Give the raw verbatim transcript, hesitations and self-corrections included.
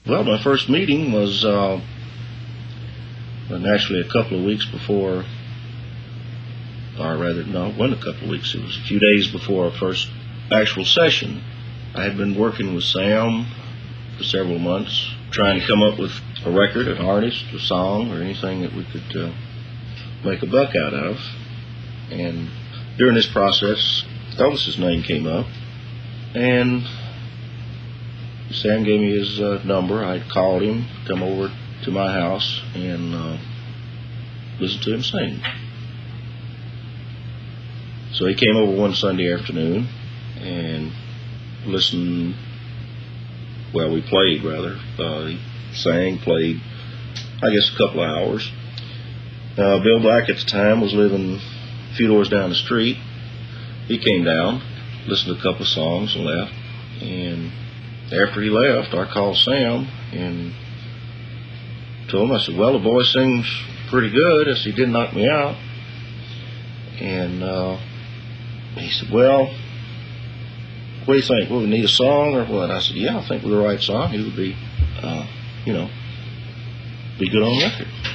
Well, my first meeting was uh, well, actually a couple of weeks before, or rather, no, it wasn't a couple of weeks. It was a few days before our first actual session. I had been working with Sam for several months, trying to come up with a record, an artist, a song, or anything that we could uh, make a buck out of. And during this process, Elvis's name came up, and Sam gave me his uh, number. I called him, come over to my house, and uh, listened to him sing. So he came over one Sunday afternoon and listened. Well, we played, rather. Uh, he sang, played, I guess, a couple of hours. Uh, Bill Black at the time was living a few doors down the street. He came down, listened to a couple of songs, and left. And after he left, I called Sam and told him, I said, well, the boy sings pretty good. I said, he didn't knock me out. And uh, he said, well, what do you think? Will we need a song or what? I said, yeah, I think we'll write a song. He would be, uh, you know, be good on record.